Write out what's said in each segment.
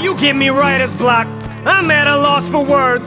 you get me writer's block. I'm at a loss for words.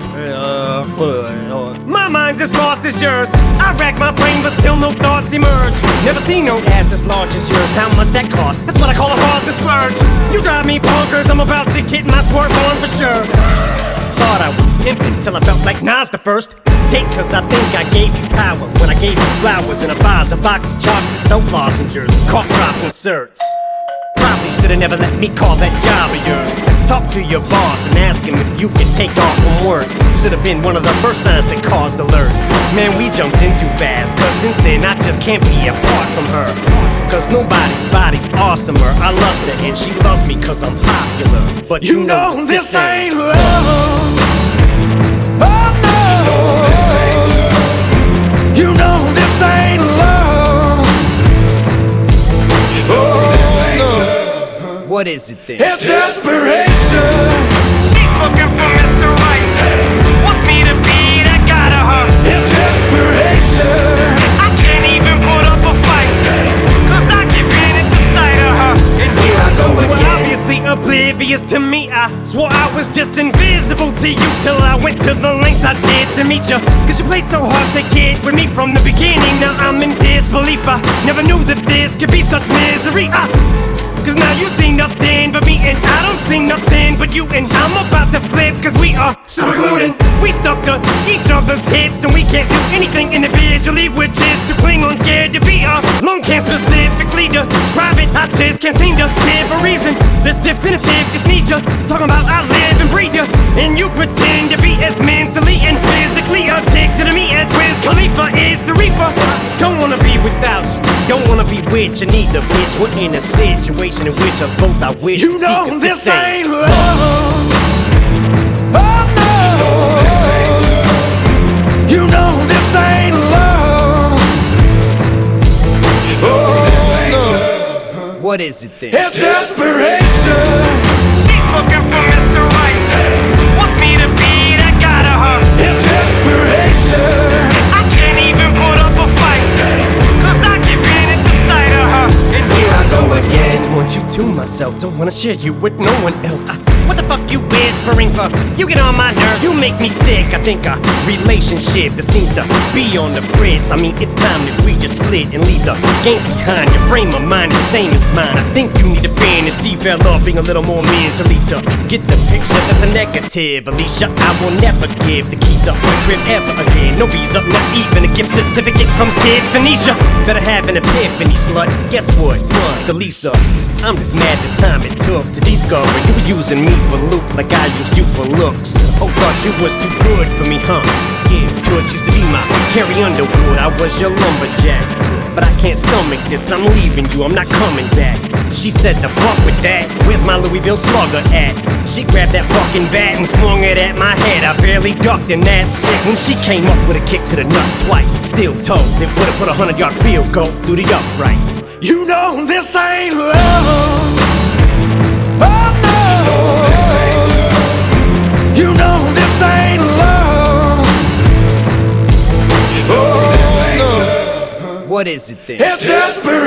My mind's as lost as yours. I rack my brain, but still no thoughts emerge. Never seen no ass as large as yours. How much that cost? That's what I call a heartless splurge. You drive me bonkers, I'm about to get my swerve on for sure. Thought I was pimping till I felt like Nas the first date, cause I think I gave you power when I gave you flowers in a vase, a box of chocolates, no lozenges, cough drops and certs. Probably should've never let me call that job of yours. Talk to your boss and ask him if you can take off from work. Should've been one of the first signs that caused alert. Man, we jumped in too fast, cause since then I just can't be apart from her. Cause nobody's body's awesomer. I lust her and she loves me cause I'm popular. But you know this ain't love. Oh no. You know this ain't love. Oh. What is it then? It's desperation. She's looking for Mr. Right. Wants me to be that guy to her. It's desperation. I can't even put up a fight, cause I give in at the sight of her. And here I go again. Well, obviously oblivious to me. I swore I was just invisible to you till I went to the lengths I did to meet you. Cause you played so hard to get with me from the beginning. Now I'm in disbelief. I never knew that this could be such misery. Cause now you see nothing but me, and I don't see nothing but you. And I'm about to flip, cause we are super glued in. We stuck to each other's hips, and we can't do anything individually, which is to cling on, scared to be alone. Can't specifically describe it, I just can't seem to give a reason. This definitive, just need you talking about I live and breathe you. And you pretend to be as mentally and physically addicted to me as Wiz Khalifa is the reefer. Don't wanna be without you, don't wanna be with you neither, bitch. We're in a situation in which us both I wish you to know seek this the same. ain't love. Oh no. You know this ain't love. Oh no. What is it then? It's desperation. She's looking for Mr. Right. Wants me to be that guy to her. It's desperation. I can't even put up a fight, cause I give in at the sight of her. And here I go again. Just want you to myself, don't wanna share you with no one else. What the fuck you whispering for? You get on my nerves, you make me sick. I think a relationship, it seems to be on the fritz. I mean, it's time that we just split and leave the games behind. Your frame of mind is the same as mine. I think you need to finish developing a little more mentally to get the picture that's a negative. Alicia, I will never give the keys up my crib ever again. No visa, not even a gift certificate from Tiffany's. Better have an epiphany, slut. Guess what? The Lisa. I'm just mad the time it took to discover you were using me for loot like I used you for looks. Oh, thought you was too good for me, huh? Yeah, Toots used to be my Carrie Underwood. I was your lumberjack, but I can't stomach this. I'm leaving you, I'm not coming back. She said the fuck with that. Where's my Louisville slugger at? She grabbed that fucking bat and swung it at my head. I barely ducked in that sick when she came up with a kick to the nuts twice. Still told it would've put a 100-yard field goal through the uprights. You know this ain't love. Oh no. You know this ain't love. Oh no. What is it then? It's desperate.